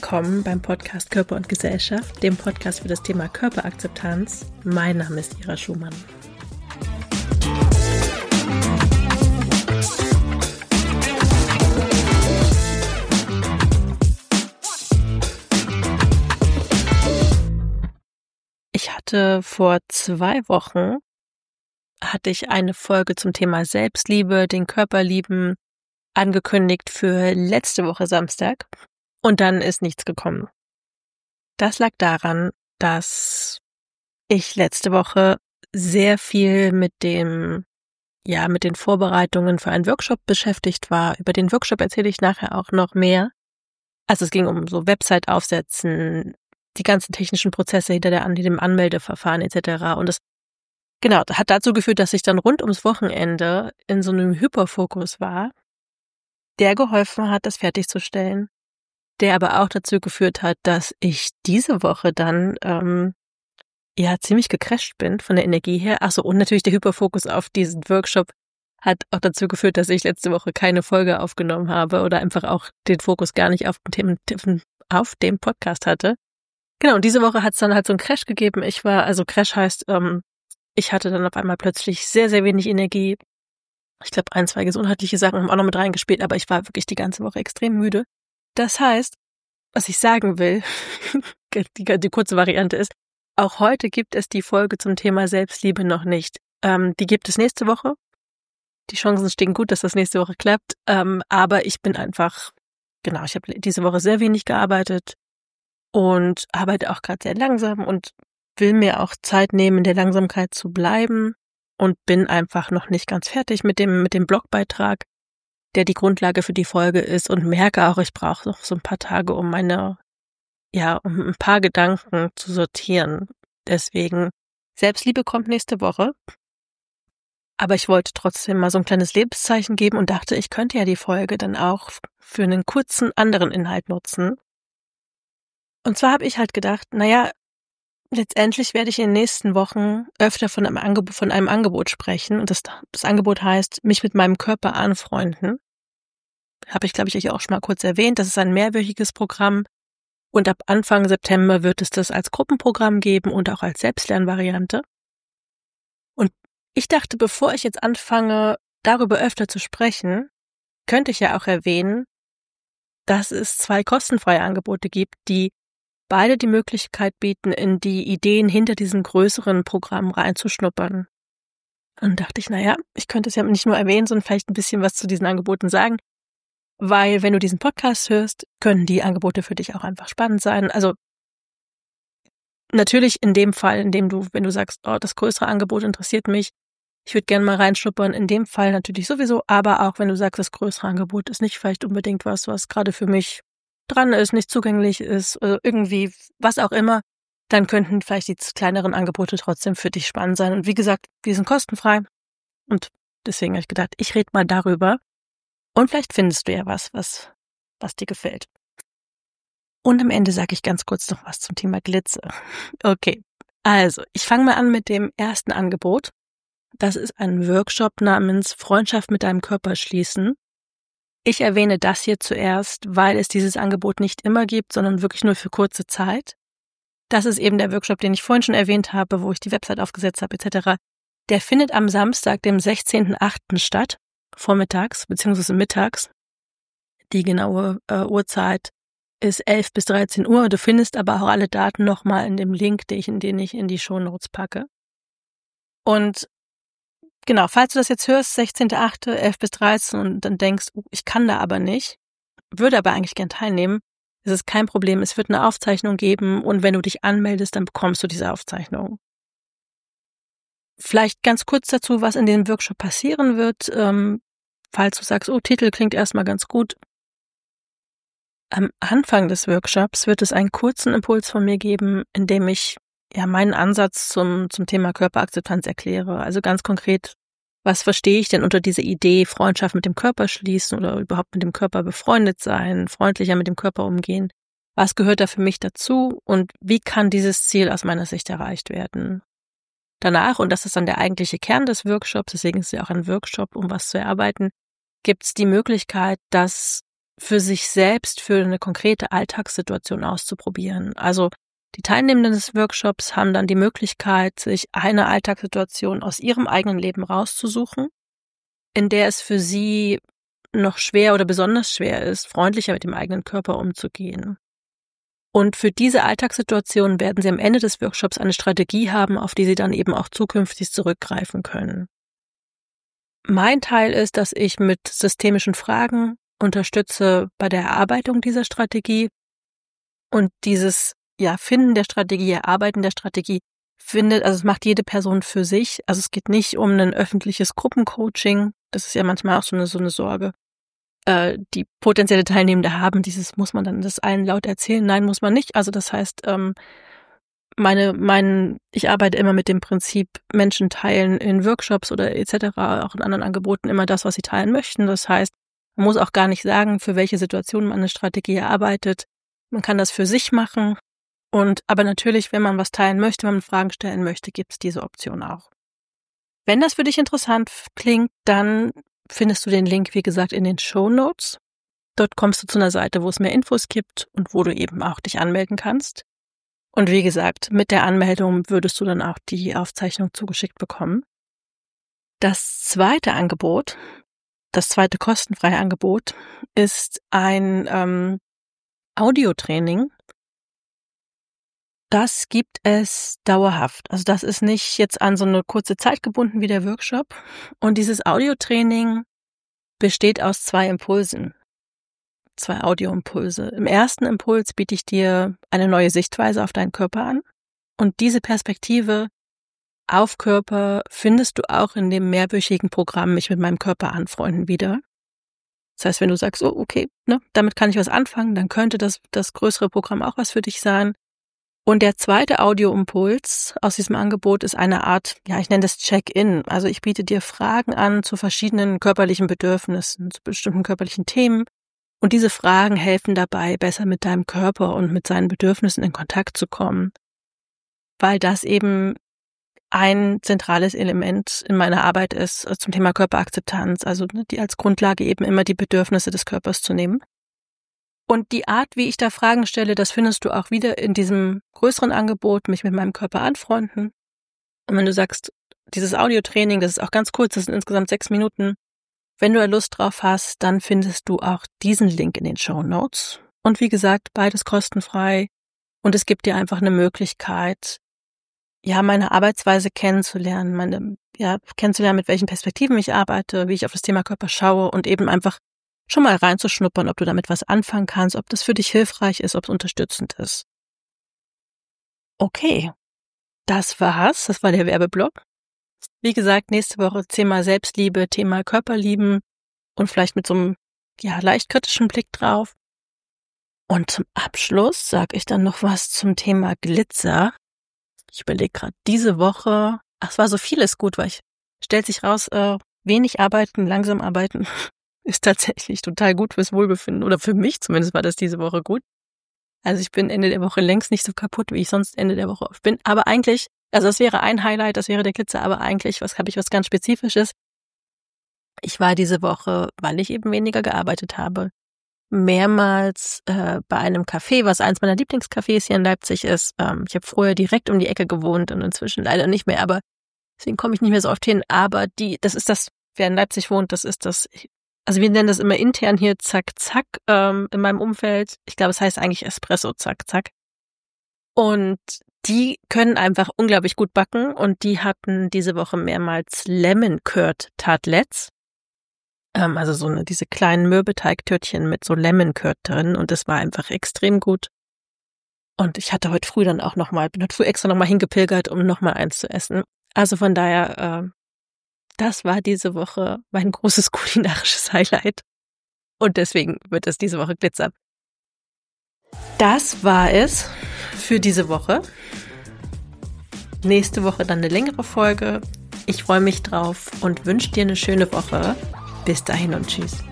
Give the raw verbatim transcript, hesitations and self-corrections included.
willkommen beim Podcast Körper und Gesellschaft, dem Podcast für das Thema Körperakzeptanz. Mein Name ist Ira Schumann. Ich hatte vor zwei Wochen hatte ich eine Folge zum Thema Selbstliebe, den Körper lieben, angekündigt für letzte Woche Samstag und dann ist nichts gekommen. Das lag daran, dass ich letzte Woche sehr viel mit dem, ja, mit den Vorbereitungen für einen Workshop beschäftigt war. Über den Workshop erzähle ich nachher auch noch mehr. Also es ging um so Website aufsetzen, die ganzen technischen Prozesse hinter der, dem Anmeldeverfahren et cetera. Und das genau hat dazu geführt, dass ich dann rund ums Wochenende in so einem Hyperfokus war, der geholfen hat, das fertigzustellen, der aber auch dazu geführt hat, dass ich diese Woche dann ähm, ja ziemlich gecrasht bin von der Energie her. Achso, und natürlich der Hyperfokus auf diesen Workshop hat auch dazu geführt, dass ich letzte Woche keine Folge aufgenommen habe oder einfach auch den Fokus gar nicht auf dem, auf dem Podcast hatte. Genau, und diese Woche hat es dann halt so einen Crash gegeben. Ich war, also Crash heißt, ähm, ich hatte dann auf einmal plötzlich sehr, sehr wenig Energie. Ich glaube, ein, zwei gesundheitliche Sachen haben auch noch mit reingespielt, aber ich war wirklich die ganze Woche extrem müde. Das heißt, was ich sagen will, die, die kurze Variante ist, auch heute gibt es die Folge zum Thema Selbstliebe noch nicht. Ähm, die gibt es nächste Woche. Die Chancen stehen gut, dass das nächste Woche klappt. Ähm, aber ich bin einfach, genau, ich habe diese Woche sehr wenig gearbeitet und arbeite auch gerade sehr langsam und will mir auch Zeit nehmen, in der Langsamkeit zu bleiben und bin einfach noch nicht ganz fertig mit dem, mit dem Blogbeitrag, der die Grundlage für die Folge ist und merke auch, ich brauche noch so ein paar Tage, um meine, ja, um ein paar Gedanken zu sortieren. Deswegen, Selbstliebe kommt nächste Woche. Aber ich wollte trotzdem mal so ein kleines Lebenszeichen geben und dachte, ich könnte ja die Folge dann auch für einen kurzen anderen Inhalt nutzen. Und zwar habe ich halt gedacht, naja, letztendlich werde ich in den nächsten Wochen öfter von einem Angebot, von einem Angebot sprechen. Und das, das Angebot heißt, mich mit meinem Körper anfreunden. Habe ich, glaube ich, euch auch schon mal kurz erwähnt. Das ist ein mehrwöchiges Programm. Und ab Anfang September wird es das als Gruppenprogramm geben und auch als Selbstlernvariante. Und ich dachte, bevor ich jetzt anfange, darüber öfter zu sprechen, könnte ich ja auch erwähnen, dass es zwei kostenfreie Angebote gibt, die beide die Möglichkeit bieten, in die Ideen hinter diesem größeren Programm reinzuschnuppern. Und dachte ich, naja, ich könnte es ja nicht nur erwähnen, sondern vielleicht ein bisschen was zu diesen Angeboten sagen, weil wenn du diesen Podcast hörst, können die Angebote für dich auch einfach spannend sein. Also natürlich in dem Fall, in dem du, wenn du sagst, oh, das größere Angebot interessiert mich, ich würde gerne mal reinschnuppern, in dem Fall natürlich sowieso, aber auch wenn du sagst, das größere Angebot ist nicht vielleicht unbedingt was, was gerade für mich dran ist, nicht zugänglich ist, oder irgendwie, was auch immer, dann könnten vielleicht die kleineren Angebote trotzdem für dich spannend sein. Und wie gesagt, die sind kostenfrei und deswegen habe ich gedacht, ich rede mal darüber und vielleicht findest du ja was, was, was dir gefällt. Und am Ende sage ich ganz kurz noch was zum Thema Glitzer. Okay, also ich fange mal an mit dem ersten Angebot. Das ist ein Workshop namens Freundschaft mit deinem Körper schließen. Ich erwähne das hier zuerst, weil es dieses Angebot nicht immer gibt, sondern wirklich nur für kurze Zeit. Das ist eben der Workshop, den ich vorhin schon erwähnt habe, wo ich die Website aufgesetzt habe et cetera. Der findet am Samstag, dem sechzehnten achten statt, vormittags bzw. mittags. Die genaue äh, Uhrzeit ist elf bis dreizehn Uhr. Du findest aber auch alle Daten nochmal in dem Link, den ich, in den ich in die Shownotes packe. Und genau, falls du das jetzt hörst, sechzehnten achten elf bis dreizehn und dann denkst, uh, ich kann da aber nicht, würde aber eigentlich gern teilnehmen, ist es kein Problem. Es wird eine Aufzeichnung geben und wenn du dich anmeldest, dann bekommst du diese Aufzeichnung. Vielleicht ganz kurz dazu, was in dem Workshop passieren wird, ähm, falls du sagst, oh, Titel klingt erstmal ganz gut. Am Anfang des Workshops wird es einen kurzen Impuls von mir geben, in dem ich ja meinen Ansatz zum zum Thema Körperakzeptanz erkläre. Also ganz konkret, was verstehe ich denn unter dieser Idee, Freundschaft mit dem Körper schließen oder überhaupt mit dem Körper befreundet sein, freundlicher mit dem Körper umgehen? Was gehört da für mich dazu und wie kann dieses Ziel aus meiner Sicht erreicht werden? Danach, und das ist dann der eigentliche Kern des Workshops, deswegen ist es ja auch ein Workshop, um was zu erarbeiten, gibt es die Möglichkeit, dass für sich selbst für eine konkrete Alltagssituation auszuprobieren. Also die Teilnehmenden des Workshops haben dann die Möglichkeit, sich eine Alltagssituation aus ihrem eigenen Leben rauszusuchen, in der es für sie noch schwer oder besonders schwer ist, freundlicher mit dem eigenen Körper umzugehen. Und für diese Alltagssituation werden sie am Ende des Workshops eine Strategie haben, auf die sie dann eben auch zukünftig zurückgreifen können. Mein Teil ist, dass ich mit systemischen Fragen unterstütze bei der Erarbeitung dieser Strategie und dieses ja Finden der Strategie, Erarbeiten der Strategie findet, also es macht jede Person für sich. Also es geht nicht um ein öffentliches Gruppencoaching. Das ist ja manchmal auch so eine so eine Sorge, äh, die potenzielle Teilnehmende haben. Dieses muss man dann das allen laut erzählen. Nein, muss man nicht. Also das heißt, ähm, meine, mein, ich arbeite immer mit dem Prinzip, Menschen teilen in Workshops oder et cetera, auch in anderen Angeboten immer das, was sie teilen möchten. Das heißt, man muss auch gar nicht sagen, für welche Situation man eine Strategie erarbeitet. Man kann das für sich machen. Und aber natürlich, wenn man was teilen möchte, wenn man Fragen stellen möchte, gibt es diese Option auch. Wenn das für dich interessant klingt, dann findest du den Link, wie gesagt, in den Shownotes. Dort kommst du zu einer Seite, wo es mehr Infos gibt und wo du eben auch dich anmelden kannst. Und wie gesagt, mit der Anmeldung würdest du dann auch die Aufzeichnung zugeschickt bekommen. Das zweite Angebot, das zweite kostenfreie Angebot, ist ein ähm, Audiotraining. Das gibt es dauerhaft. Also das ist nicht jetzt an so eine kurze Zeit gebunden wie der Workshop. Und dieses Audiotraining besteht aus zwei Impulsen, zwei Audioimpulse. Im ersten Impuls biete ich dir eine neue Sichtweise auf deinen Körper an. Und diese Perspektive auf Körper findest du auch in dem mehrwöchigen Programm Mich mit meinem Körper anfreunden wieder. Das heißt, wenn du sagst, oh okay, ne, damit kann ich was anfangen, dann könnte das, das größere Programm auch was für dich sein. Und der zweite Audioimpuls aus diesem Angebot ist eine Art, ja, ich nenne das Check-in. Also ich biete dir Fragen an zu verschiedenen körperlichen Bedürfnissen, zu bestimmten körperlichen Themen. Und diese Fragen helfen dabei, besser mit deinem Körper und mit seinen Bedürfnissen in Kontakt zu kommen. Weil das eben ein zentrales Element in meiner Arbeit ist zum Thema Körperakzeptanz. Also die als Grundlage eben immer die Bedürfnisse des Körpers zu nehmen. Und die Art, wie ich da Fragen stelle, das findest du auch wieder in diesem größeren Angebot, mich mit meinem Körper anfreunden. Und wenn du sagst, dieses Audiotraining, das ist auch ganz kurz, das sind insgesamt sechs Minuten. Wenn du da Lust drauf hast, dann findest du auch diesen Link in den Shownotes. Und wie gesagt, beides kostenfrei. Und es gibt dir einfach eine Möglichkeit, ja, meine Arbeitsweise kennenzulernen, meine, ja, kennenzulernen, mit welchen Perspektiven ich arbeite, wie ich auf das Thema Körper schaue und eben einfach schon mal reinzuschnuppern, ob du damit was anfangen kannst, ob das für dich hilfreich ist, ob es unterstützend ist. Okay, das war's. Das war der Werbeblock. Wie gesagt, nächste Woche Thema Selbstliebe, Thema Körperlieben und vielleicht mit so einem ja leicht kritischen Blick drauf. Und zum Abschluss sage ich dann noch was zum Thema Glitzer. Ich überlege gerade diese Woche, ach, es war so vieles gut, weil ich stellt sich raus, äh, wenig arbeiten, langsam arbeiten. Ist tatsächlich total gut fürs Wohlbefinden oder für mich zumindest war das diese Woche gut. Also ich bin Ende der Woche längst nicht so kaputt, wie ich sonst Ende der Woche oft bin. Aber eigentlich, also das wäre ein Highlight, das wäre der Glitzer, aber eigentlich was habe ich was ganz Spezifisches. Ich war diese Woche, weil ich eben weniger gearbeitet habe, mehrmals äh, bei einem Café, was eins meiner Lieblingscafés hier in Leipzig ist. Ähm, ich habe früher direkt um die Ecke gewohnt und inzwischen leider nicht mehr, aber deswegen komme ich nicht mehr so oft hin. Aber die, das ist das, wer in Leipzig wohnt, das ist das. Also wir nennen das immer intern hier Zack Zack ähm, in meinem Umfeld. Ich glaube, es heißt eigentlich Espresso Zack Zack. Und die können einfach unglaublich gut backen und die hatten diese Woche mehrmals Lemon Curd Tartlets. Ähm, also so eine diese kleinen Mürbeteigtörtchen mit so Lemon Curd drin und das war einfach extrem gut. Und ich hatte heute früh dann auch nochmal, bin heute früh extra nochmal hingepilgert, um nochmal eins zu essen. Also von daher, äh, das war diese Woche mein großes kulinarisches Highlight. Und deswegen wird es diese Woche Glitzer. Das war es für diese Woche. Nächste Woche dann eine längere Folge. Ich freue mich drauf und wünsche dir eine schöne Woche. Bis dahin und tschüss.